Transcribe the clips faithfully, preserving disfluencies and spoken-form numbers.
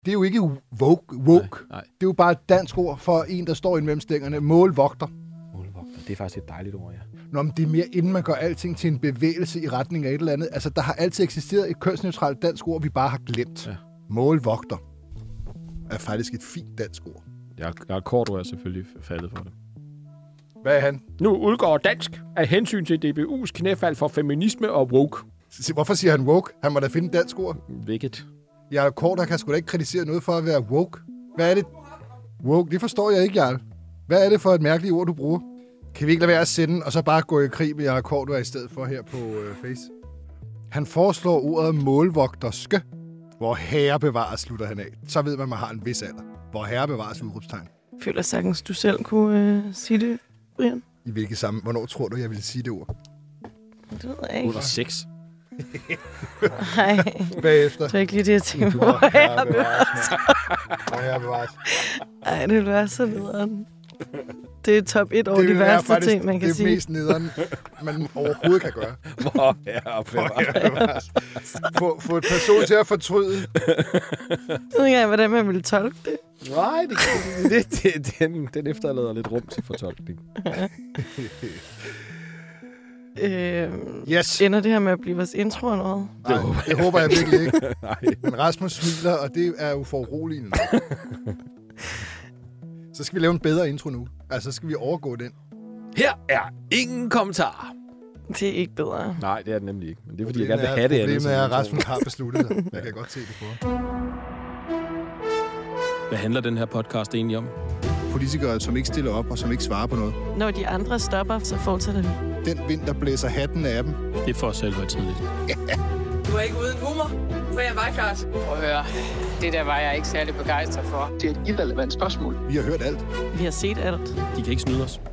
Det er jo ikke woke. woke. Nej, nej. Det er jo bare et dansk ord for en, der står i mellemstængerne. Målvogter. Målvogter. Det er faktisk et dejligt ord, ja. Nå, men det er mere, inden man gør alting til en bevægelse i retning af et eller andet. Altså, der har altid eksisteret et kønsneutralt dansk ord, vi bare har glemt. Ja. Målvogter er faktisk et fint dansk ord. Jeg har kort ord selvfølgelig faldet for det. Hvad er han? Nu udgår dansk af hensyn til D B U's knæfald for feminisme og woke. Hvorfor siger han woke? Han må da finde et dansk ord. Hvilket? Jarl Korter kan sgu da ikke kritisere noget for at være woke. Hvad er det? Woke, det forstår jeg ikke, Jarl. Hvad er det for et mærkeligt ord, du bruger? Kan vi ikke lade være at sende, og så bare gå i krig med Jarl Korter i stedet for her på øh, Face? Han foreslår ordet målvogterske, hvor herre bevares, slutter han af. Så ved man, at man har en vis alder. Hvor herre bevares udråbstegn. Jeg føler sagtens, du selv kunne øh, sige det, Brian. I hvilket sammen? Hvornår tror du, jeg ville sige det ord? Det ved jeg ikke. Under sex. Nej. Bagefter. Det er ikke lige det, jeg tænker på. Hvor herre bevares. Hvor herre bevares. Ej, det vil være så nederen. Det er top et over Det de værste faktisk, ting, man kan det sige. Det er mest nederen, man overhovedet kan gøre. Hvor herre bevares. Få, få et person til at fortryde. Jeg ved ikke, hvordan man ville tolke det. Nej, det, det, det, den, den efterlader lidt rum til fortolkning. øh, yes. Ender det her med at blive vores intro eller noget? Nej, det håber, det håber jeg virkelig ikke. Nej. Men Rasmus smiler, og det er jo foruroligende. Så skal vi lave en bedre intro nu. Altså, så skal vi overgå den. Her er ingen kommentar. Det er ikke bedre. Nej, det er det nemlig ikke. Men det er, fordi problemet jeg gerne vil have det. Problemet er, at Rasmus har besluttet det. Jeg kan godt se det på. Hvad handler den her podcast egentlig om? Politikere, som ikke stiller op og som ikke svarer på noget. Når de andre stopper, så fortsætter vi. Den vind, der blæser hatten af dem. Det er for selv tidligt. Du er ikke uden humor, for jeg var klar. Prøv at høre. Det der var jeg ikke særlig begejstret for. Det er et irrelevant spørgsmål. Vi har hørt alt. Vi har set alt. De kan ikke snyde os.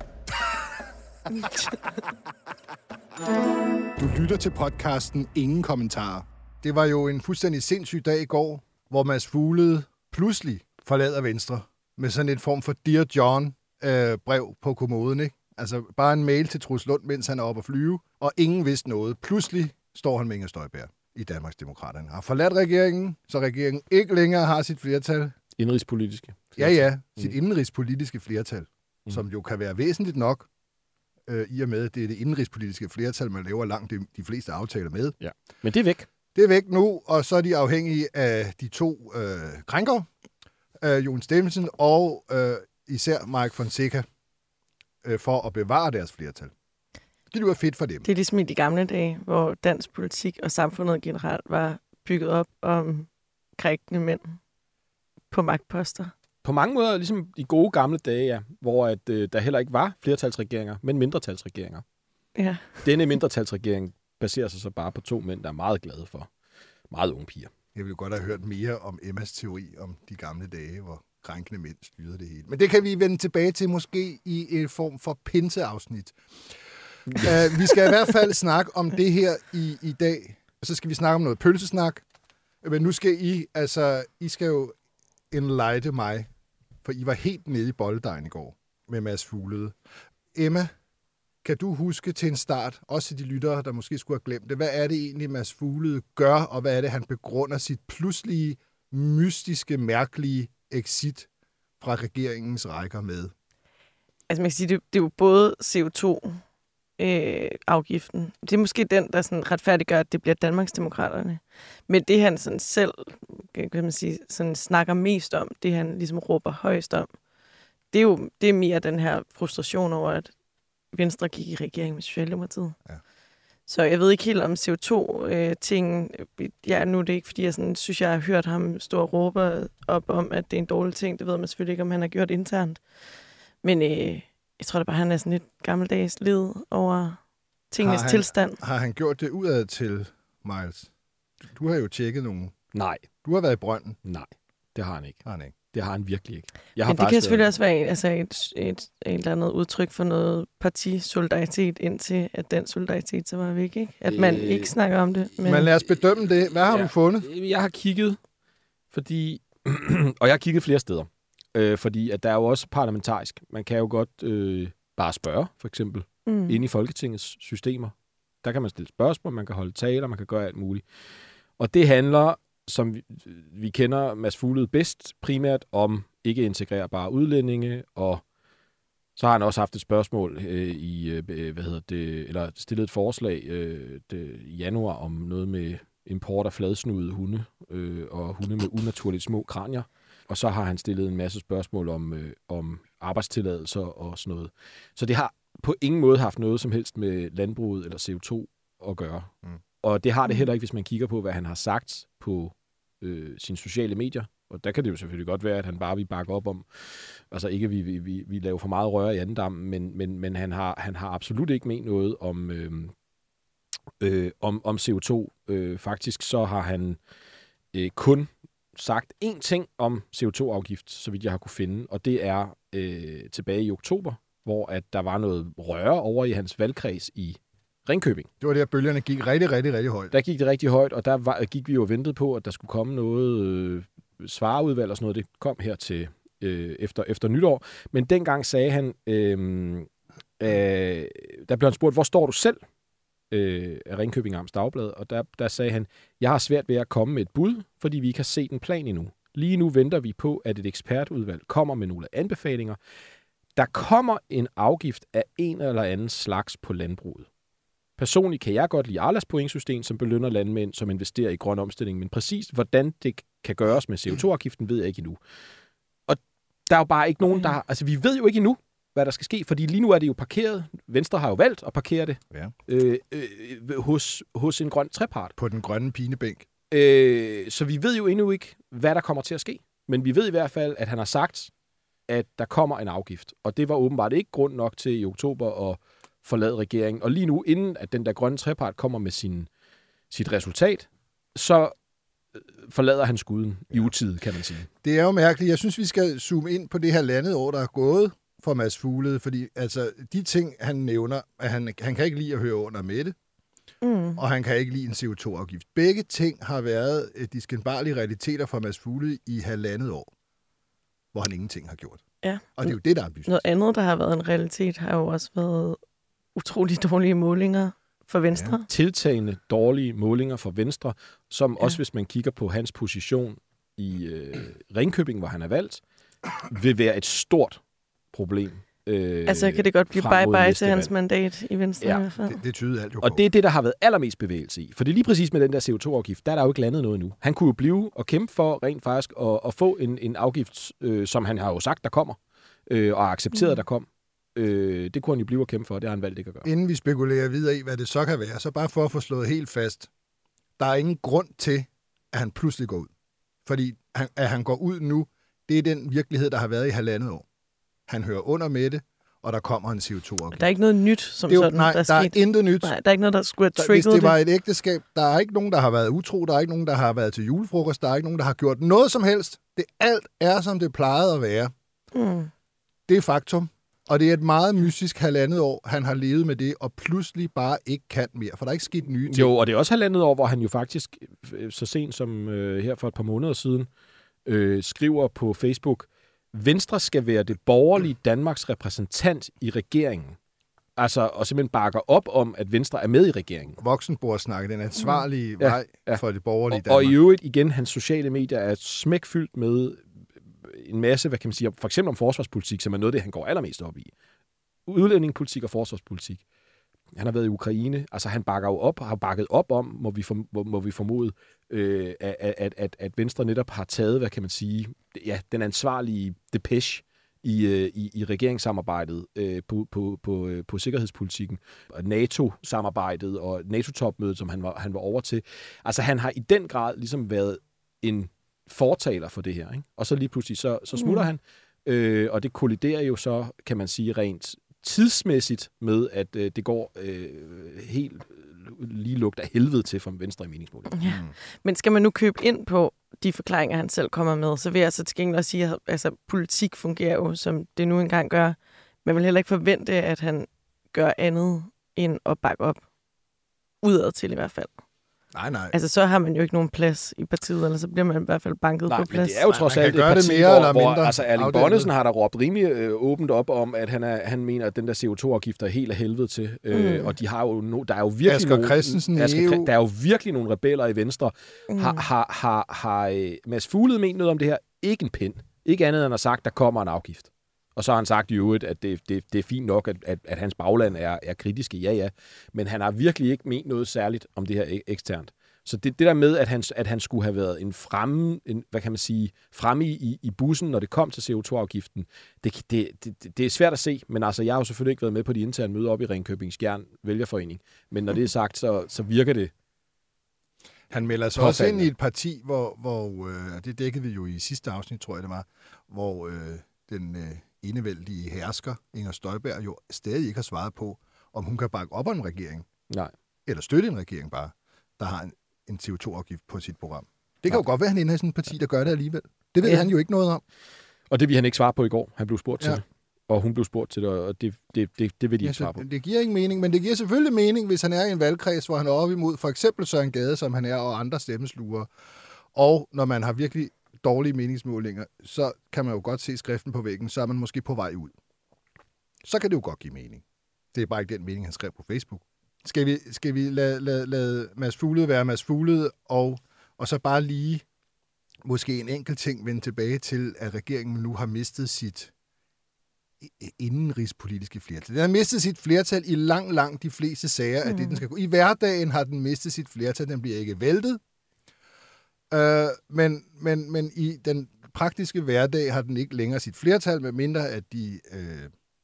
Du lytter til podcasten Ingen Kommentarer. Det var jo en fuldstændig sindssyg dag i går, hvor Mads Fuglede pludselig forlader Venstre med sådan en form for Dear John øh, brev på kommoden, ikke? Altså bare en mail til Truls Lund, mens han er oppe at flyve, og ingen vidste noget. Pludselig står han med Inger Støjberg i Danmarksdemokraterne. Har forladt regeringen, så regeringen ikke længere har sit flertal. Indrigspolitiske. Ja, ja. Sit mm. indenrigspolitiske flertal, mm. som jo kan være væsentligt nok, øh, i og med, at det er det indenrigspolitiske flertal, man laver langt de, de fleste aftaler med. Ja, men det er væk. Det er væk nu, og så er de afhængige af de to øh, krænkere, øh, Jon Steffensen og øh, især Mike Fonseca, øh, for at bevare deres flertal. Det lyder fedt for dem. Det er ligesom i de gamle dage, hvor dansk politik og samfundet generelt var bygget op om krænkende mænd på magtposter. På mange måder, ligesom de gode gamle dage, ja, hvor at, øh, der heller ikke var flertalsregeringer, men mindretalsregeringer. Ja. Denne mindretalsregering baserer sig så bare på to mænd, der er meget glade for meget unge piger. Jeg ville godt have hørt mere om Emmas teori om de gamle dage, hvor krænkende mænd styrede det hele. Men det kan vi vende tilbage til måske i en form for pinseafsnit. uh, vi skal i hvert fald snakke om det her i, i dag. Og så skal vi snakke om noget pølsesnak. Men nu skal I, altså, I skal jo enlighte mig, for I var helt nede i bolledejen i går med Mads Fuglede. Emma, kan du huske til en start, også til de lyttere, der måske skulle have glemt det, hvad er det egentlig, Mads Fuglede gør, og hvad er det, han begrunder sit pludselige, mystiske, mærkelige exit fra regeringens rækker med? Altså man kan sige, det, det er jo både C O to-afgiften. Øh, det er måske den, der sådan retfærdiggør, at det bliver Danmarksdemokraterne. Men det, han sådan selv kan man sige, sådan snakker mest om, det han ligesom råber højst om, det er jo det er mere den her frustration over, at Venstre gik i regering med Socialdemokratiet. Ja. Så jeg ved ikke helt om C O to-ting. Øh, ja, nu er det ikke, fordi jeg sådan, synes, jeg har hørt ham stå og råbe op om, at det er en dårlig ting. Det ved man selvfølgelig ikke, om han har gjort internt. Men øh, jeg tror da bare, han er sådan lidt gammeldags led over tingenes har han, tilstand. Har han gjort det udad til, Miles? Du, du har jo tjekket nogen. Nej. Du har været i brønden. Nej, det har han ikke. Har han ikke. Det har han virkelig ikke. Jeg har Men det kan selvfølgelig været... også være altså et, et, et, et eller andet udtryk for noget partisolidaritet, indtil at den solidaritet så var væk, ikke? At man øh... ikke snakker om det. Men, men lad os bedømme det. Hvad har ja. du fundet? Jeg har kigget, fordi... og jeg har kigget flere steder. Øh, fordi at der er jo også parlamentarisk. Man kan jo godt øh, bare spørge, for eksempel, mm. inde i Folketingets systemer. Der kan man stille spørgsmål, man kan holde taler, man kan gøre alt muligt. Og det handler som vi, vi kender Mads Fuglede bedst, primært om ikke integrerbare udlændinge, og så har han også haft et spørgsmål øh, i, øh, hvad hedder det, eller stillet et forslag øh, det, i januar om noget med import af fladsnudede hunde øh, og hunde med unaturligt små kranier. Og så har han stillet en masse spørgsmål om, øh, om arbejdstilladelser og sådan noget. Så det har på ingen måde haft noget som helst med landbruget eller C O to at gøre. Mm. Og det har det heller ikke, hvis man kigger på, hvad han har sagt på øh, sine sociale medier. Og der kan det jo selvfølgelig godt være, at han bare vil bakke op om, altså ikke, at vi, vi, vi, vi laver for meget røre i andendammen, men, men, men han, har, han har absolut ikke ment noget om, øh, øh, om, om C O to. Øh, faktisk så har han øh, kun sagt én ting om C O to afgift, så vidt jeg har kunne finde, og det er øh, tilbage i oktober, hvor at der var noget røre over i hans valgkreds i Ringkøbing. Det var der, bølgerne gik rigtig, rigtig, rigtig højt. Der gik det rigtig højt, og der var, gik vi jo og ventede på, at der skulle komme noget øh, svareudvalg og sådan noget. Det kom her til øh, efter, efter nytår. Men dengang sagde han, øh, øh, der blev han spurgt, hvor står du selv øh, af Ringkøbing Amts Dagblad? Og der, der sagde han, jeg har svært ved at komme med et bud, fordi vi ikke har set en plan endnu. Lige nu venter vi på, at et ekspertudvalg kommer med nogle anbefalinger. Der kommer en afgift af en eller anden slags på landbruget. Personligt kan jeg godt lide Arlas pointsystem, som belønner landmænd, som investerer i grøn omstilling, men præcis hvordan det kan gøres med C O to afgiften, ved jeg ikke endnu. Og der er jo bare ikke nogen, der har, altså vi ved jo ikke endnu, hvad der skal ske, fordi lige nu er det jo parkeret. Venstre har jo valgt at parkere det ja. øh, øh, hos, hos en grøn trepart. På den grønne pinebænk. Øh, så vi ved jo endnu ikke, hvad der kommer til at ske. Men vi ved i hvert fald, at han har sagt, at der kommer en afgift. Og det var åbenbart ikke grund nok til i oktober at forlade regeringen. Og lige nu, inden at den der grønne trepart kommer med sin, sit resultat, så forlader han skuden ja. i utide, kan man sige. Det er jo mærkeligt. Jeg synes, vi skal zoome ind på det her landet år, der er gået for Mads Fuglede, fordi altså, de ting, han nævner, at han, han kan ikke lide at høre under Mette, mm. og han kan ikke lide en C O to afgift. Begge ting har været de skinbarlige realiteter for Mads Fuglede i halvandet år, hvor han ingenting har gjort. Ja. Og det er jo det, der er ambitiøst. Noget andet, der har været en realitet, har jo også været utrolig dårlige målinger for Venstre. Ja. Tiltagende dårlige målinger for Venstre, som ja. også, hvis man kigger på hans position i øh, Ringkøbing, hvor han er valgt, vil være et stort problem. Øh, altså kan det godt blive bye-bye til hans mandat i Venstre ja. i hvert fald. Det, det tyder alt jo Og på. det er det, der har været allermest bevægelse i. For det er lige præcis med den der C O to afgift, der er der jo ikke landet noget endnu. Han kunne jo blive og kæmpe for rent faktisk at, at få en, en afgift, øh, som han har jo sagt, der kommer, øh, og accepteret, mm. der kom. Øh, det kunne han jo blive og kæmpe for, det har han valgt ikke at gøre. Inden vi spekulerer videre i, hvad det så kan være, så bare for at få slået helt fast, der er ingen grund til, at han pludselig går ud. Fordi han, at han går ud nu, det er den virkelighed, der har været i halvandet år. Han hører under med det, og der kommer en C O to afgift. Der er ikke noget nyt, som jo, sådan, nej, der er der sket. er intet nyt. Nej, der er ikke noget, der skulle have trigget det. Hvis det var det. et ægteskab, der er ikke nogen, der har været utro, der er ikke nogen, der har været til julefrokost, der er ikke nogen, der har gjort noget som helst. Det alt er, som det plejede at være. Mm. Det er faktum. Og det er et meget mystisk halvandet år, han har levet med det, og pludselig bare ikke kan mere, for der er ikke sket nye ting. Jo, og det er også halvandet år, hvor han jo faktisk, så sent som øh, her for et par måneder siden, øh, skriver på Facebook, Venstre skal være det borgerlige Danmarks repræsentant i regeringen. Altså, og simpelthen bakker op om, at Venstre er med i regeringen. Voksenbordsnakke, den ansvarlige mm. vej ja, ja. for det borgerlige Danmark. Og, og i øvrigt igen, hans sociale medier er smækfyldt med en masse, hvad kan man sige, for eksempel om forsvarspolitik, som er noget af det, han går allermest op i. Udlændingepolitik og forsvarspolitik. Han har været i Ukraine. Altså, han bakker jo op, har bakket op om, må vi, form, må, må vi formode, øh, at, at, at, at Venstre netop har taget, hvad kan man sige, ja, den ansvarlige depeche i, øh, i, i regeringssamarbejdet øh, på, på, på, øh, på sikkerhedspolitikken, og NATO-samarbejdet og NATO-topmødet, som han var, han var over til. Altså, han har i den grad ligesom været en fortaler for det her, ikke? Og så lige pludselig, så, så smutter mm. han, øh, og det kolliderer jo så, kan man sige, rent tidsmæssigt med, at øh, det går øh, helt lige lugt af helvede til for Venstre i meningsmålingen. Ja. Mm. Men skal man nu købe ind på de forklaringer, han selv kommer med, så vil jeg så til gengæld også sige, at altså, politik fungerer jo, som det nu engang gør. Man vil heller ikke forvente, at han gør andet end at bakke op. Udad til i hvert fald. Nej, nej. Altså, så har man jo ikke nogen plads i partiet, eller så bliver man i hvert fald banket Nej, på men plads. det er jo trods Nej, man alt kan et gøre det parti, mere hvor, eller hvor mindre altså Erling afdæmpet. Bonnesen har der råbt rimelig øh, åbent op om, at han, er, han mener, at den der C O to afgift er helt af helvede til. Øh, Mm. Og de har jo no, der er jo virkelig Asger nogle, Christensen i Asger, E U. der er jo virkelig nogle rebeller i Venstre. Mm. Har, har, har, har øh, Mads Fuglede ment noget om det her? Ikke en pind. Ikke andet end at have sagt, at der kommer en afgift. Og så har han sagt i øvrigt, at det, det, det er fint nok, at, at, at hans bagland er, er kritiske. Ja, ja. Men han har virkelig ikke ment noget særligt om det her eksternt. Så det, det der med, at han, at han skulle have været en fremme, en, hvad kan man sige, fremme i, i bussen, når det kom til C O to afgiften, det, det, det, det er svært at se. Men altså, jeg har jo selvfølgelig ikke været med på de interne møder op i Ringkøbing Skjern Vælgerforening. Men når det er sagt, så, så virker det. Han melder sig også ind i et parti, hvor, hvor øh, det dækkede vi jo i sidste afsnit, tror jeg det var, hvor øh, den øh, enevældige hersker, Inger Støjberg, jo stadig ikke har svaret på, om hun kan bakke op af en regering. Nej. Eller støtte en regering bare, der har en, en C O to afgift på sit program. Det kan ja. jo godt være, at han ender i sådan et parti, der gør det alligevel. Det ved ja. han jo ikke noget om. Og det vil han ikke svare på i går. Han blev spurgt ja. til det. Og hun blev spurgt til det, og det, det, det, det vil de ja, ikke svare på. Det giver ingen mening, men det giver selvfølgelig mening, hvis han er i en valgkreds, hvor han er oppe imod for eksempel Søren Gade, som han er, og andre stemmesluger. Og når man har virkelig dårlige meningsmålinger, så kan man jo godt se skriften på væggen, så er man måske på vej ud. Så kan det jo godt give mening. Det er bare ikke den mening, han skrev på Facebook. Skal vi, skal vi lade, lade, lade Mads Fuglede være Mads Fuglede, og, og så bare lige måske en enkelt ting vende tilbage til, at regeringen nu har mistet sit indenrigspolitiske flertal. Den har mistet sit flertal i lang, lang de fleste sager af mm. det, den skal gå. I hverdagen har den mistet sit flertal, den bliver ikke væltet. Øh, men, men, men i den praktiske hverdag har den ikke længere sit flertal, medmindre at de øh,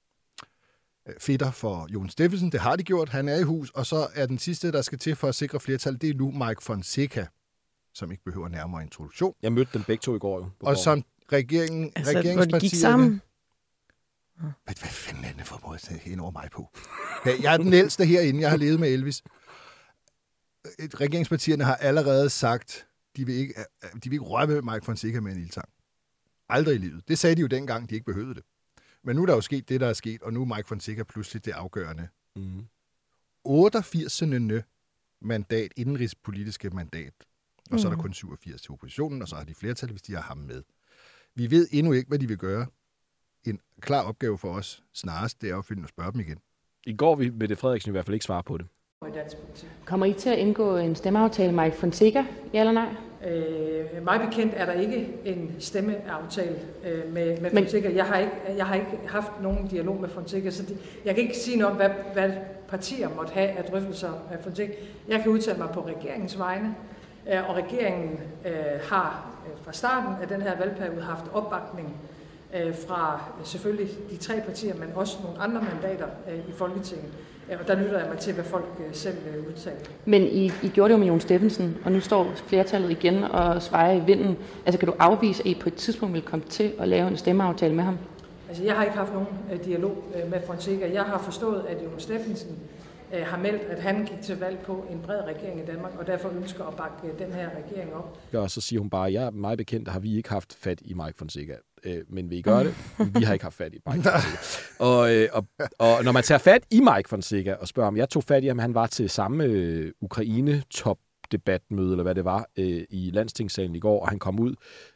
fedter for Jon Steffensen. Det har de gjort, han er i hus, og så er den sidste, der skal til for at sikre flertal, det er nu Mike Fonseca, som ikke behøver nærmere introduktion. Jeg mødte dem begge to i går jo. Og som regeringen, altså, regeringspartierne... hvor de gik sammen. Hvad, hvad fanden er det for måde at ind over mig på? Jeg er den ældste herinde, jeg har levet med Elvis. Regeringspartierne har allerede sagt, de vil ikke, de vil ikke røre med Mike Fonseca med en ildtang. Aldrig i livet. Det sagde de jo dengang, de ikke behøvede det. Men nu er der jo sket det, der er sket, og nu er Mike Fonseca pludselig det afgørende. Mm. otteogfirsende mandat, indenrigspolitiske mandat. Og så er der kun syvogfirs til oppositionen, og så har de flertal, hvis de har ham med. Vi ved endnu ikke, hvad de vil gøre. En klar opgave for os snarest, det er at finde og spørge dem igen. I går vil Mette Frederiksen i hvert fald ikke svare på det. Kommer I til at indgå en stemmeaftale med Mike Fonseca, ja eller nej? Øh, mig bekendt er der ikke en stemmeaftale øh, med, med Fonseca. Jeg har, ikke, jeg har ikke haft nogen dialog med Fonseca, så det, jeg kan ikke sige noget om, hvad, hvad partier måtte have af drøftelser af Fonseca. Jeg kan udtale mig på regeringens vegne, øh, og regeringen øh, har øh, fra starten af den her valgperiode haft opbakning øh, fra øh, selvfølgelig de tre partier, men også nogle andre mandater øh, i Folketinget. Og der lytter jeg mig til, hvad folk selv udtaler. Men I, I gjorde det jo med Jon Steffensen, og nu står flertallet igen og svejer i vinden. Altså kan du afvise, at I på et tidspunkt vil komme til at lave en stemmeaftale med ham? Altså jeg har ikke haft nogen uh, dialog uh, med Fonseca. Jeg har forstået, at Jon Steffensen uh, har meldt, at han gik til valg på en bred regering i Danmark, og derfor ønsker at bakke uh, den her regering op. Ja, og så siger hun bare, ja, mig bekendt har vi ikke haft fat i Mike Fonseca. Men vil I gøre det? Vi har ikke haft fat i Mike Fonseca. Og, øh, og, og når man tager fat i Mike Fonseca og spørger, om jeg tog fat i ham, han var til samme øh, Ukraine-top-debatmøde, eller hvad det var, øh, i Landstingssalen i går, og han kom ud.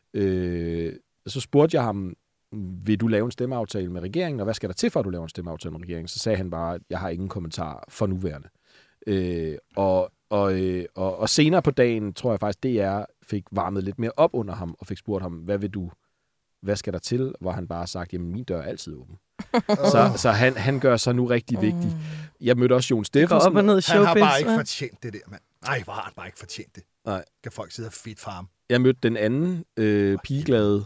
Øh, så spurgte jeg ham, vil du lave en stemmeaftale med regeringen, og hvad skal der til for, at du laver en stemmeaftale med regeringen? Så sagde han bare, at jeg har ingen kommentar for nuværende. Øh, og, og, øh, og, og senere på dagen, tror jeg faktisk, D R fik varmet lidt mere op under ham, og fik spurgt ham, hvad vil du hvad skal der til, hvor han bare har sagt, jamen min dør er altid åben. Oh. Så, så han, han gør sig nu rigtig vigtig. Jeg mødte også Jon Steffensen. Han har bare ikke fortjent det der, mand. Nej, hvor har han bare ikke fortjent det. Nej. Kan folk sidde og fedt for ham? Jeg mødte den anden øh, pigeglade,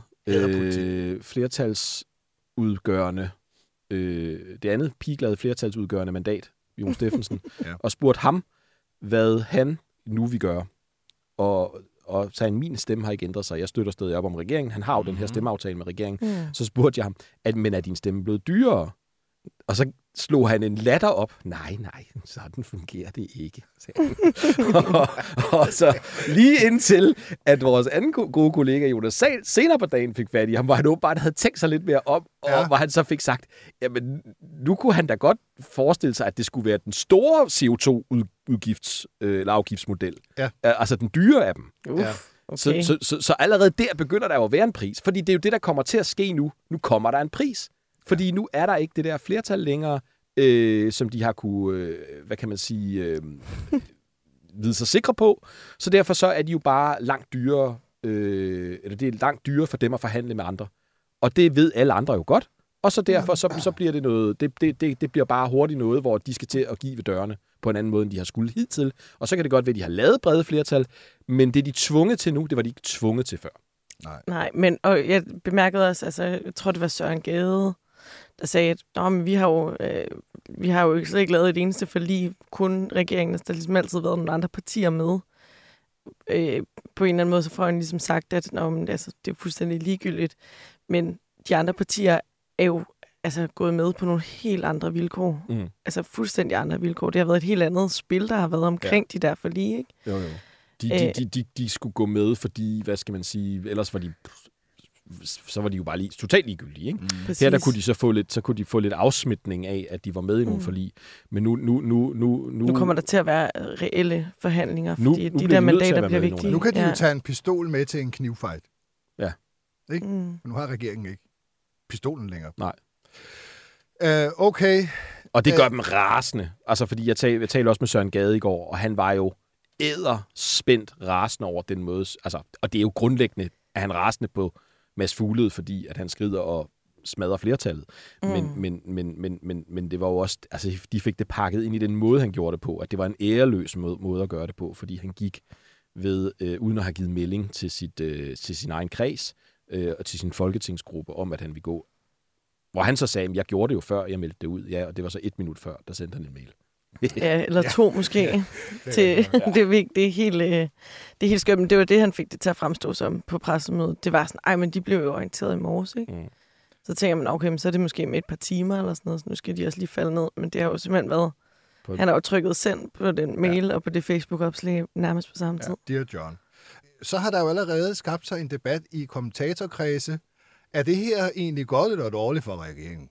øh, flertalsudgørende, øh, det andet pigeglade flertalsudgørende mandat, Jon Steffensen, ja. Og spurgte ham, hvad han nu vil gøre. Og og sagde, min stemme har ikke ændret sig. Jeg støtter stadig op om regeringen. Han har jo mm-hmm. den her stemmeaftale med regeringen. Mm. Så spurgte jeg ham, at, men er din stemme blevet dyrere? Og så slog han en latter op. Nej, nej, sådan fungerer det ikke. og, og så lige indtil, at vores anden gode kollega, Jonas, senere på dagen fik fat i ham, hvor han åbenbart havde tænkt sig lidt mere om, og ja. Hvor han så fik sagt, jamen, nu kunne han da godt forestille sig, at det skulle være den store C O to udgifts, øh, eller afgiftsmodel. Ja. Altså den dyre af dem. Uff, Ja. okay. Så, så, så, så allerede der begynder der jo at være en pris. Fordi det er jo det, der kommer til at ske nu. Nu kommer der en pris. Fordi nu er der ikke det der flertal længere, øh, som de har kunne, øh, hvad kan man sige, øh, vide sig sikre på. Så derfor så er de jo bare langt dyrere, øh, eller det er langt dyrere for dem at forhandle med andre. Og det ved alle andre jo godt. Og så derfor så, så bliver det noget, det, det, det, det bliver bare hurtigt noget, hvor de skal til at give ved dørene på en anden måde, end de har skulle hidtil. Og så kan det godt være, at de har lavet brede flertal, men det er de tvunget til nu, det var de ikke tvunget til før. Nej. Nej, men og jeg bemærkede også, altså, jeg tror, det var Søren Gade, der sagde, at Nå, men vi har jo, øh, vi har jo slet ikke lavet et eneste forlig, kun regeringen, der har ligesom altid været nogle andre partier med. Øh, på en eller anden måde, så får han ligesom sagt, at Nå, men, altså, det er fuldstændig ligegyldigt, men de andre partier er jo altså, gået med på nogle helt andre vilkår. Mm. Altså fuldstændig andre vilkår. Det har været et helt andet spil, der har været omkring ja. de der forlig, ikke? Jo, jo. De, de, de, de, de skulle gå med, fordi, hvad skal man sige, ellers var de, så var de jo bare lige, totalt ligegyldige, ikke? Mm. Her der kunne de så få lidt, så kunne de få lidt afsmitning af, at de var med i nogle mm. forlig. Men nu, nu, nu, nu, nu... Nu kommer der til at være reelle forhandlinger, nu, fordi nu de der mandater bliver vigtige. Nu kan de ja. jo tage en pistol med til en knivfight. Ja. Ikke? Mm. Nu har regeringen ikke pistolen længere. Nej. Uh, okay. Og det gør uh, dem rasende. Altså, fordi jeg, tal, jeg talte også med Søren Gade i går, og han var jo æderspændt rasende over den måde. Altså, og det er jo grundlæggende, at han rasende på Mads Fuglede, fordi at han skrider og smadrer flertallet. Mm. Men, men, men, men, men, men det var jo også, altså, de fik det pakket ind i den måde, han gjorde det på, at det var en æreløs måde, måde at gøre det på, fordi han gik ved, øh, uden at have givet melding til, sit, øh, til sin egen kreds øh, og til sin folketingsgruppe om, at han ville gå. Hvor han så sagde, at jeg gjorde det jo før, jeg meldte det ud. Ja, og det var så et minut før, der sendte han en mail. Ja, eller to ja. måske. Ja. Det, til, ja. det, er, det, er helt, det er helt skønt, men det var det, han fik det til at fremstå som på pressemødet. Det var sådan, ej, men de blev jo orienteret i morges, ikke? Mm. Så tænker man, okay, men så er det måske med et par timer eller sådan noget, så nu skal de også lige falde ned. Men det har jo simpelthen været... På... Han har jo trykket send på den mail ja. og på det Facebook-opslag nærmest på samme tid. Ja, dear John. Så har der jo allerede skabt sig en debat i kommentatorkredse. Er det her egentlig godt eller dårligt for regeringen?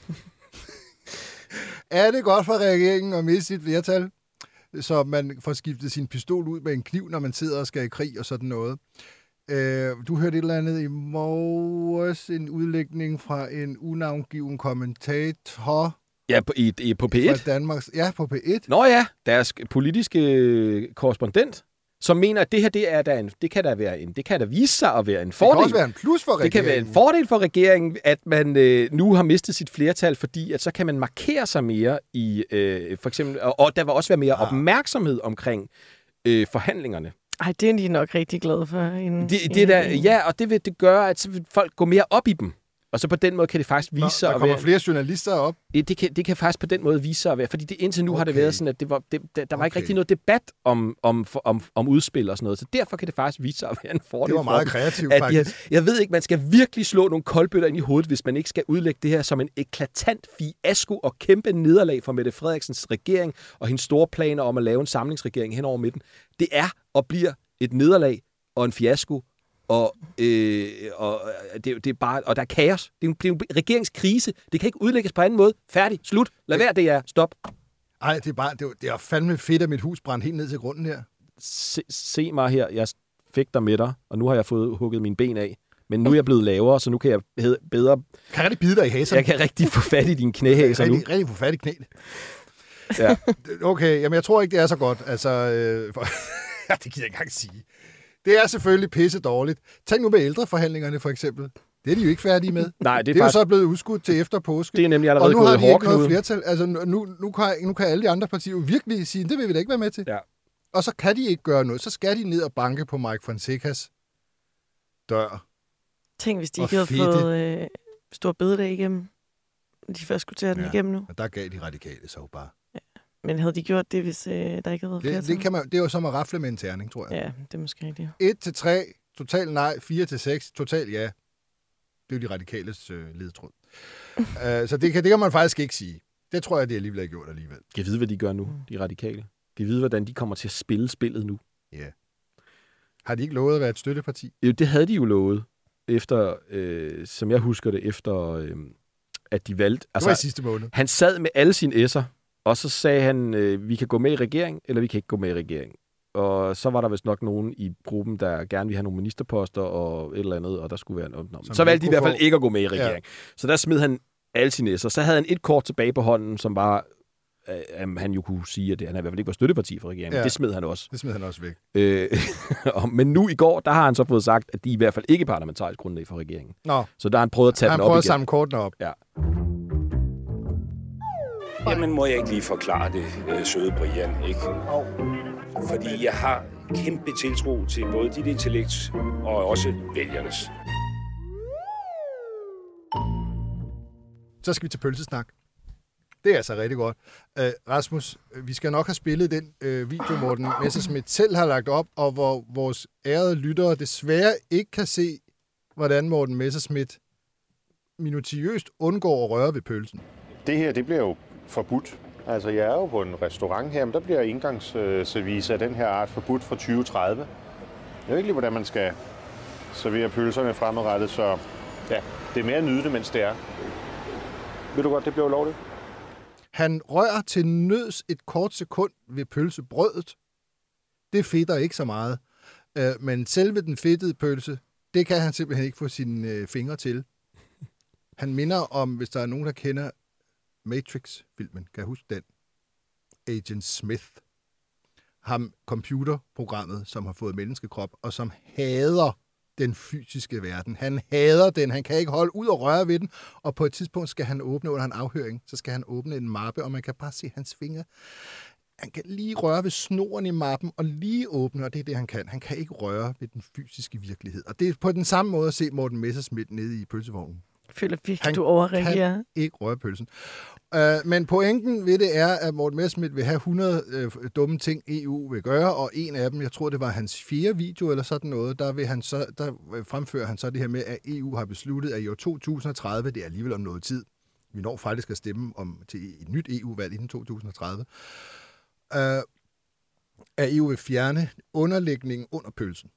Er det godt for regeringen at miste sit flertal, så man får skiftet sin pistol ud med en kniv, når man sidder og skal i krig og sådan noget? Øh, du hørte et eller andet i morges, en udlægning fra en unavngiven kommentator. Ja, på, i, i, på P et? Fra Danmarks, ja, på P et. Nå ja, deres politiske korrespondent, som mener, at det her, det, er der en, det, kan der være en, det kan der vise sig at være en fordel. Det kan også være en plus for regeringen. Det kan være en fordel for regeringen, at man øh, nu har mistet sit flertal, fordi at så kan man markere sig mere i, øh, for eksempel, og, og der vil også være mere ah. opmærksomhed omkring øh, forhandlingerne. Ej, det er de nok rigtig glade for. En, det, det en, der, en... Ja, og det vil det gøre, at så vil folk gå mere op i dem. Og så på den måde kan det faktisk vise Nå, sig at være... der kommer flere journalister op. Det kan, det kan faktisk på den måde vise sig at være... Fordi det, indtil nu okay. har det været sådan, at det var, det, der, der var okay. ikke rigtig noget debat om, om, om, om udspil og sådan noget. Så derfor kan det faktisk vise sig at være en fordel. Det var meget for kreativt, dem, faktisk. Har, jeg ved ikke, man skal virkelig slå nogle koldbøtter ind i hovedet, hvis man ikke skal udlægge det her som en eklatant fiasko og kæmpe nederlag for Mette Frederiksens regering og hendes store planer om at lave en samlingsregering hen over midten. Det er og bliver et nederlag og en fiasko. Og, øh, og, det, det er bare, og der er kaos. Det er, en, det er en regeringskrise. Det kan ikke udlægges på anden måde. Færdig. Slut. Lad være det er. Stop. Ej, det er bare, det er, det er fandme fedt, at mit hus brændte helt ned til grunden her. Se, se mig her. Jeg fægter med dig, og nu har jeg fået hugget mine ben af. Men nu er jeg blevet lavere, så nu kan jeg bedre... Kan jeg rigtig bide dig i haserne? Jeg kan rigtig få fat i dine knæhæser nu. Rigtig, rigtig få fat i knæene. Ja. Okay, jamen jeg tror ikke, det er så godt. Altså, øh, for, det kan jeg ikke engang sige. Det er selvfølgelig pisse dårligt. Tænk nu med ældreforhandlingerne, for eksempel. Det er de jo ikke færdige med. Nej, det er, det er faktisk... jo så blevet udskudt til efter påske. Det er nemlig allerede gået i hårdknude. Og nu har de ikke noget flertal. Altså, nu, nu, kan, nu kan alle de andre partier virkelig sige, det vil vi da ikke være med til. Ja. Og så kan de ikke gøre noget. Så skal de ned og banke på Mike Fonsecas dør. Tænk, hvis de ikke havde fået øh, stor bededag igennem. De først skulle tage den ja, igennem nu. Og der gav de radikale så bare. Ja. Men havde de gjort det, hvis øh, der ikke havde været flertal? Det, det, kan man, det er jo som at rafle med en terning, tror jeg. Ja, det er måske rigtigt. et til tre, total nej. fire til seks, total ja. Det er jo de radikales øh, ledtråd. uh, så det kan, det kan man faktisk ikke sige. Det tror jeg, det alligevel har gjort alligevel. Kan I vide, hvad de gør nu, de radikale? Kan I vide, hvordan de kommer til at spille spillet nu? Ja. Yeah. Har de ikke lovet at være et støtteparti? Jo, det havde de jo lovet, efter, øh, som jeg husker det, efter... Øh, at de valgte... Altså, det var i sidste måned. Han sad med alle sine s'er Og så sagde han, øh, vi kan gå med i regering, eller vi kan ikke gå med i regering. Og så var der vist nok nogen i gruppen, der gerne ville have nogle ministerposter og et eller andet, og der skulle være noget. Så valgte de i hvert fald ikke at gå med i regering. Ja. Så der smed han alle sine æsser. Så havde han et kort tilbage på hånden, som var, øh, han jo kunne sige, at han i hvert fald ikke var støtteparti for regeringen. Ja. Det smed han også. Det smed han også væk. Øh, men nu i går, der har han så fået sagt, at de i hvert fald ikke er parlamentarisk grundlag for regeringen. Nå. Så der har han prøvet at tage han den op igen. Han prøver at samle kortene op. Ja. Jamen, må jeg ikke lige forklare det, øh, søde Brian, ikke? Oh. Fordi jeg har kæmpe tiltro til både dit intellekt og også vælgernes. Så skal vi til pølsesnak. Det er altså rigtig godt. Uh, Rasmus, vi skal nok have spillet den uh, video, Morten Messerschmidt selv har lagt op, og hvor vores ærede lyttere desværre ikke kan se, hvordan Morten Messerschmidt minutiøst undgår at røre ved pølsen. Det her, det bliver jo forbudt. Altså, jeg er jo på en restaurant her, men der bliver indgangsservice af den her art forbudt fra tyve tredive. Jeg ved ikke lige, hvordan man skal servere pølserne fremadrettet, så ja, det er mere at nyde det, mens det er. Ved du godt, det bliver ulovligt? Han rører til nøds et kort sekund ved pølsebrødet. Det fedter ikke så meget. Men selve den fedtede pølse, det kan han simpelthen ikke få sine fingre til. Han minder om, hvis der er nogen, der kender Matrix-filmen, kan jeg huske den? Agent Smith. Ham computerprogrammet, som har fået menneskekrop, og som hader den fysiske verden. Han hader den, han kan ikke holde ud og røre ved den, og på et tidspunkt skal han åbne under en afhøring, så skal han åbne en mappe, og man kan bare se hans fingre. Han kan lige røre ved snoren i mappen, og lige åbne, og det er det, han kan. Han kan ikke røre ved den fysiske virkelighed. Og det er på den samme måde at se Morten Messerschmidt nede i pølsevognen. Jeg føler virkelig, du overreagerer. Han kan ikke røre pølsen. Uh, men pointen ved det er, at Morten Messerschmidt vil have hundrede uh, dumme ting, E U vil gøre, og en af dem, jeg tror, det var hans fjerde video eller sådan noget, der, vil han så, der fremfører han så det her med, at E U har besluttet, at i år to tusind og tredive, det er alligevel om noget tid, vi når faktisk at stemme om til et nyt E U-valg inden to tusind og tredive, uh, at E U vil fjerne underlægningen under pølsen.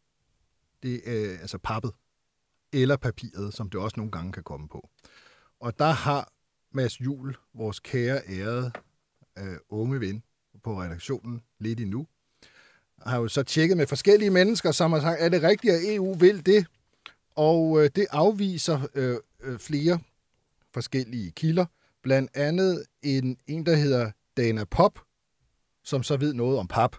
Det er uh, altså pappet. Eller papiret, som det også nogle gange kan komme på. Og der har Mads Juhl, vores kære, ærede øh, unge ven på redaktionen lidt endnu, har jo så tjekket med forskellige mennesker, som har sagt, er det rigtigt, at E U vil det? Og øh, det afviser øh, øh, flere forskellige kilder. Blandt andet en, en, der hedder Dana Pop, som så ved noget om pap.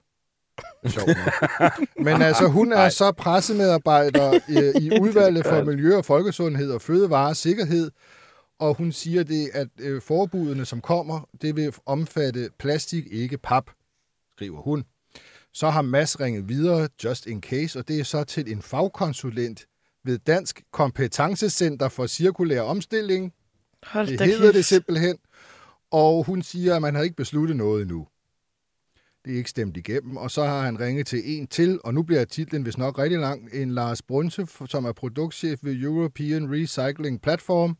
Men altså, hun er så pressemedarbejder i, i udvalget for miljø og folkesundhed og fødevare og sikkerhed, og hun siger det, at øh, forbudene, som kommer, det vil omfatte plastik, ikke pap, skriver hun. Så har Mads ringet videre, just in case, og det er så til en fagkonsulent ved Dansk Kompetencecenter for Cirkulær Omstilling. Hold det hedder kæft. Det simpelthen. Og hun siger, at man har ikke besluttet noget endnu. Det er ikke stemt igennem, og så har han ringet til en til, og nu bliver titlen vist nok rigtig lang, en Lars Brunse, som er produktchef ved European Recycling Platform.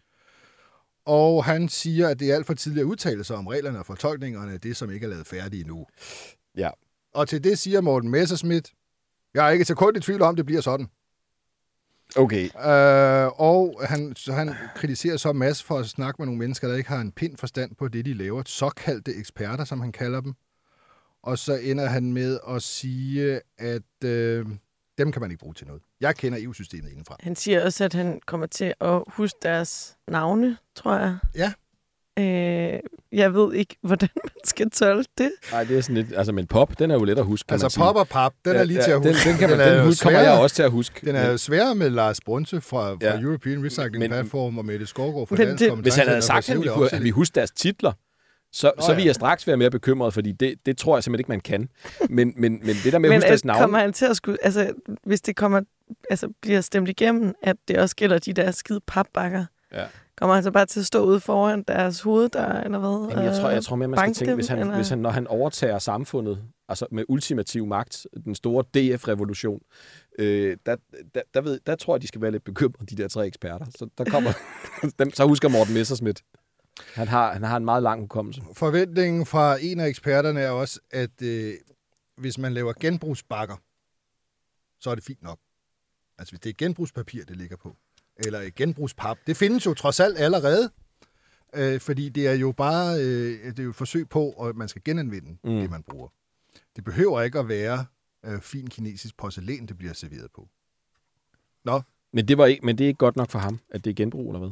Og han siger, at det er alt for tidligt at udtale sig om reglerne og fortolkningerne af det, som ikke er lavet færdigt endnu. Ja. Og til det siger Morten Messerschmidt, jeg er ikke til kun i tvivl om, det bliver sådan. Okay. Øh, og han, så han kritiserer så Mads for at snakke med nogle mennesker, der ikke har en pind forstand på det, de laver. Såkaldte eksperter, som han kalder dem. Og så ender han med at sige, at øh, dem kan man ikke bruge til noget. Jeg kender E U-systemet indenfra. Han siger også, at han kommer til at huske deres navne, tror jeg. Ja. Øh, jeg ved ikke, hvordan man skal tolke det. Nej, det er sådan lidt... Altså, men pop, den er jo let at huske, kan altså, man sige. pop og pap, den ja, er lige ja, til at huske. Den, den, kan man, den, den huske, kommer jeg også til at huske. Den er jo sværere med Lars Brunse fra, fra ja. European Recycling men, Platform og Mette Skovgaard fra Dansk Kompetencecenter. Hvis han havde sagt, at vi, kunne, at vi huske deres titler, så, Nå, så vil jeg straks være mere bekymret, fordi det, det tror jeg simpelthen ikke, man kan. Men, men, men det der med at huske deres navn... kommer han til at skulle... Altså, hvis det kommer, altså, bliver stemt igennem, at det også gælder de der skide papbakker, ja. Kommer han så bare til at stå ude foran deres hoveddør, eller hvad? Jamen, jeg tror, jeg tror mere, man skal tænke, dem, hvis, han, hvis han, når han overtager samfundet, altså med ultimativ magt, den store D F-revolution, øh, der, der, der, ved, der tror jeg, de skal være lidt bekymrede, de der tre eksperter. Så, der kommer, dem, så husker Morten Messerschmidt. Han har, han har en meget lang hukommelse. Forventningen fra en af eksperterne er også, at øh, hvis man laver genbrugsbakker, så er det fint nok. Altså hvis det er genbrugspapir, det ligger på, eller genbrugspap. Det findes jo trods alt allerede. Øh, fordi det er jo bare øh, det er jo et forsøg på, at man skal genanvende mm. det, man bruger. Det behøver ikke at være øh, fin kinesisk porcelæn, det bliver serveret på. Nå. Men det, var ikke, men det er ikke godt nok for ham, at det er genbrug, eller hvad?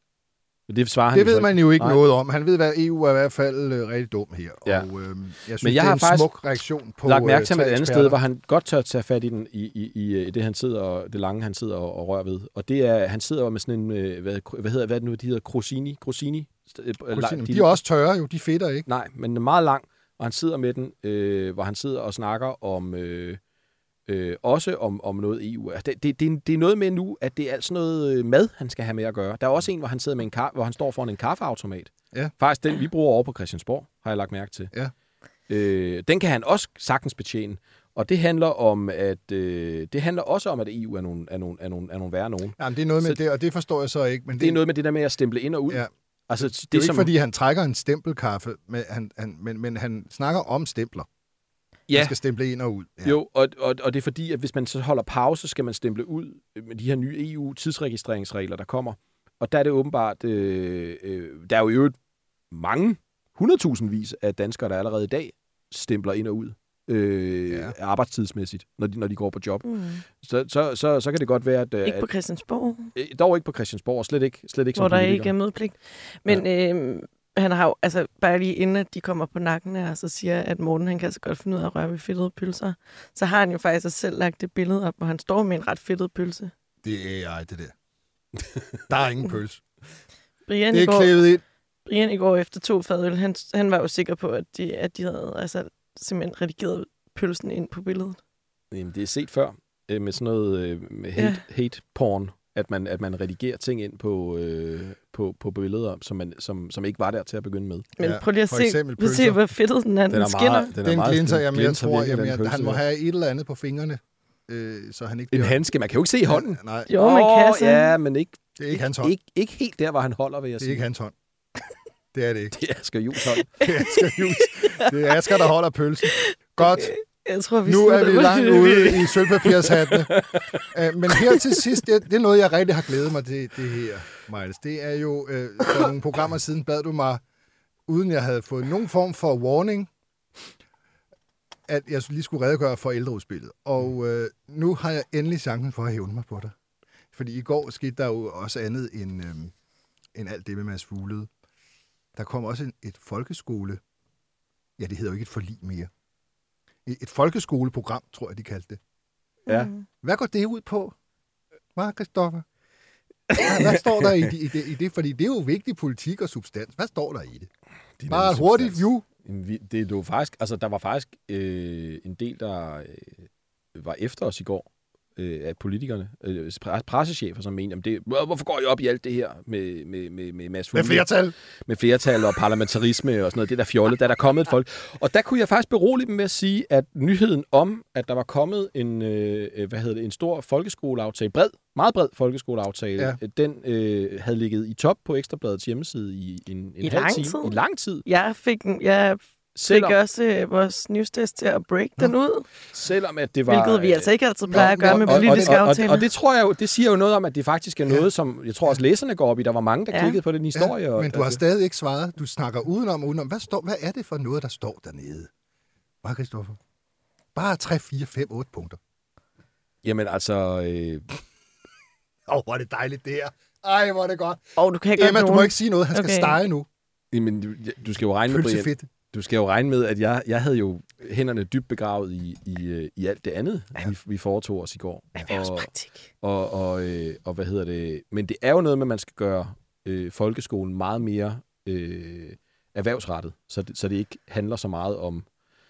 Men det svarer han det ved ikke. man jo ikke Nej. noget om. Han ved, at E U er i hvert fald øh, rigtig dum her. Ja. Og øh, jeg synes, men jeg det er har en smuk reaktion på lagt mærke til øh, med et andet sted, hvor han godt tør tage fat i, den, i, i, i, i det, han sidder og, det lange, han sidder og, og rører ved. Og det er, han sidder med sådan en, øh, hvad, hvad hedder hvad det nu, de hedder Crosini? Crosini? Crosini. De er også tørre jo, de fedter ikke. Nej, men den er meget lang, og han sidder med den, øh, hvor han sidder og snakker om... Øh, Øh, også om, om noget E U. Det, det, det, det er noget med nu, at det er altså noget mad, han skal have med at gøre. Der er også en, hvor han sidder med en kaffe, hvor han står foran en kaffeautomat. Ja. Faktisk den, vi bruger over på Christiansborg, har jeg lagt mærke til. Ja. Øh, den kan han også sagtens betjene. Og det handler om, at øh, det handler også om, at E U er nogle, er nogle, er nogle, er nogle værre nogen. Jamen, det er noget med så, det, og det forstår jeg så ikke. Men det, det er noget med det der med at stemple ind og ud. Ja. Altså, det, det er det jo ikke, som, fordi han trækker en stempelkaffe, men han, han, men, men han snakker om stempler. Ja. Man skal stemple ind og ud. Ja. Jo, og, og, og det er fordi, at hvis man så holder pause, skal man stemple ud med de her nye E U-tidsregistreringsregler, der kommer. Og der er det åbenbart, øh, øh, der er jo i øvrigt mange, hundredtusindvis af danskere, der allerede i dag stempler ind og ud øh, ja. arbejdstidsmæssigt, når de, når de går på job. Mm. Så, så, så, så kan det godt være, at... Ikke på Christiansborg? At, dog ikke på Christiansborg, slet ikke, slet ikke hvor som politiker. Hvor der ikke er mødepligt. Men... Ja. Øh, han har jo, altså bare lige inden at de kommer på nakken af, og så siger, at Morten, han kan så godt finde ud af at røre ved fedtede pølser, så har han jo faktisk selv lagt det billede op, hvor han står med en ret fedtet pølse. Det er jeg, det der. Der er ingen pølse. Brian det er klævet ind. Brian i går efter to fadøl, han, han var jo sikker på, at de, at de havde altså, simpelthen redigeret pølsen ind på billedet. Jamen, det er set før øh, med sådan noget øh, med hate, ja. hate porn. At man, at man redigerer ting ind på, øh, på, på billeder, som, man, som, som ikke var der til at begynde med. Men prøv lige at se, se, hvor fedtet den er. Den, den skinner. Meget, den, den meget glinser, jamen, jeg tror, jamen, jeg, han må have et eller andet på fingrene, øh, så han ikke... En handske, man kan jo ikke se hånden. Ja, nej. Jo, man kan så. Ja, men ikke... Det er ikke hans hånd. Ikke, ikke helt der, hvor han holder, vil jeg sige. sige. Det er ikke hans hånd. Det er det ikke. Det er Asger Juhls hånd. Det er Asger Juhls. Det er Asger, der holder pølsen. Godt. Jeg tror, vi nu er vi langt ude i sølvpapirshattene. uh, men her til sidst, det, det er noget, jeg rigtig har glædet mig til, det her, Miles. Det er jo, uh, for nogle programmer siden bad du mig, uden jeg havde fået nogen form for warning, at jeg lige skulle redegøre for ældreudspillet. Og uh, nu har jeg endelig chancen for at hævne mig på dig. Fordi i går skete der jo også andet end, uh, end alt det med Mads Fuglede. Der kom også en, et folkeskole... Ja, det hedder jo ikke et forlig mere. Et folkeskoleprogram, tror jeg, de kaldte det. Ja. Hvad går det ud på? Hvad, Christoffer? Hvad, hvad står der i det, i, det, i det? Fordi det er jo vigtig politik og substans. Hvad står der i det? det Bare et hurtigt view. Det er jo faktisk, altså der var faktisk øh, en del, der øh, var efter os i går, øh, af politikerne, øh, pressechefer, som mente, det, hvorfor går I op i alt det her med, med, med, med Mads Fuglede? Med flertal. Med flertal og parlamentarisme og sådan noget, det der fjollet, da der er kommet et folk. Og der kunne jeg faktisk berolige dem med at sige, at nyheden om, at der var kommet en, øh, hvad hedder det, en stor folkeskoleaftale, bred, meget bred folkeskoleaftale, ja. den øh, havde ligget i top på Ekstrabladets hjemmeside i en, en I halv lang time. Tid. I lang tid. Jeg fik den, jeg Selvom, fik også øh, vores newsdesk til at break den ud. Selvom at det var... Hvilket vi altså ikke altid plejer at gøre med politiske og, og, aftaler. Og, og det tror jeg jo, det siger jo noget om, at det faktisk er noget, ja. som jeg tror også læserne går op i. Der var mange, der ja. klikkede på den historie. Ja, og, men du har altså. stadig ikke svaret. Du snakker udenom udenom. Hvad, står, hvad er det for noget, der står dernede? Hvad, Christoffer? Bare tre, fire, fem, otte punkter. Jamen altså... Åh, øh... oh, hvor er det dejligt det her. Ej, hvor er det godt. Oh, du kan ikke Emma, du må ikke sige noget. Han skal okay. stege nu. Jamen, du, du skal jo regne med, Brian. Du skal jo regne med, at jeg, jeg havde jo hænderne dybt begravet i, i, i alt det andet, ja. vi, vi foretog os i går. Erhvervspraktik. Og, og, og, øh, og hvad hedder det? Men det er jo noget med, at man skal gøre øh, folkeskolen meget mere øh, erhvervsrettet, så det, så det ikke handler så meget om,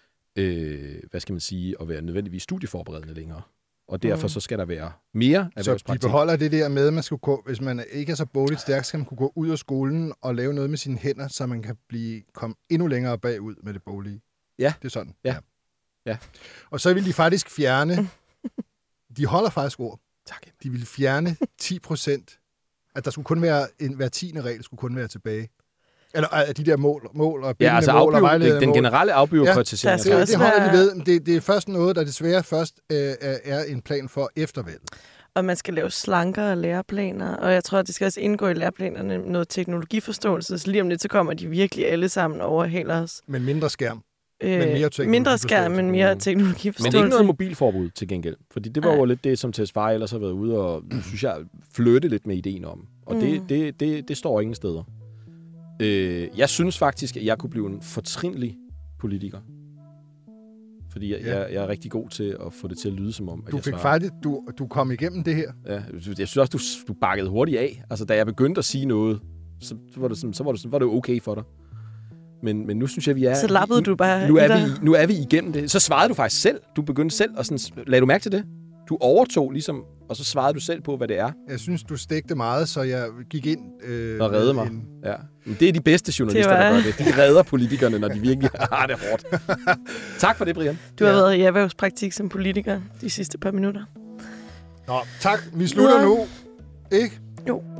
øh, hvad skal man sige, at være nødvendigvis studieforberedende længere. Og derfor mm. så skal der være mere erhvervspraktik. Så de beholder det der med, at man skal gå, hvis man ikke er så bogligt stærk, skal man kunne gå ud af skolen og lave noget med sine hænder, så man kan blive komme endnu længere bagud med det boglige. Ja. Det er sådan. Ja. ja. Og så vil de faktisk fjerne, de holder faktisk ord. Tak. De vil fjerne ti procent, at der skulle kun være, en hver tiende regel skulle kun være tilbage. Eller at de der mål, mål og bindende ja, altså mål og vejledende den mål. generelle afbureaukratisering. Ja, det, det holder de ved. Det, det er først noget, der desværre først øh, er en plan for eftervalget. og man skal lave slankere læreplaner, og jeg tror, at det skal også indgå i læreplanerne noget teknologiforståelse, så lige om lidt, så kommer de virkelig alle sammen over helt os. Men mindre skærm. Øh, men mere mindre skærm, men mere teknologiforståelse. Men det er ikke noget mobilforbud til gengæld, fordi det var Ej. jo lidt det, som Tesfaye ellers har været ude og, synes jeg, flytte lidt med ideen om. Og mm. det, det, det, det står ingen steder. Øh, jeg synes faktisk, at jeg kunne blive en fortrinlig politiker. Fordi jeg, ja. jeg, jeg er rigtig god til at få det til at lyde som om, at du jeg fik svarer. faktisk, du, du kom igennem det her. Ja, jeg synes også, du, du bakkede hurtigt af. Altså, da jeg begyndte at sige noget, så, så, var, det sådan, så, var, det, så var det okay for dig. Men, men nu synes jeg, vi er... Så lappede nu, du bare nu er, vi, nu er vi igennem det. Så svarede du faktisk selv. Du begyndte selv, og sådan, lagde du mærke til det? Du overtog ligesom, og så svarede du selv på, hvad det er. Jeg synes, du stegte meget, så jeg gik ind... Øh, og redde mig. En... Ja. Men det er de bedste journalister, var... der gør det. De redder politikerne, når de virkelig har det hårdt. Tak for det, Brian. Du har ja. været i erhvervspraktik som politiker de sidste par minutter. Nå, tak. Vi slutter ja. nu. Ikke? Jo.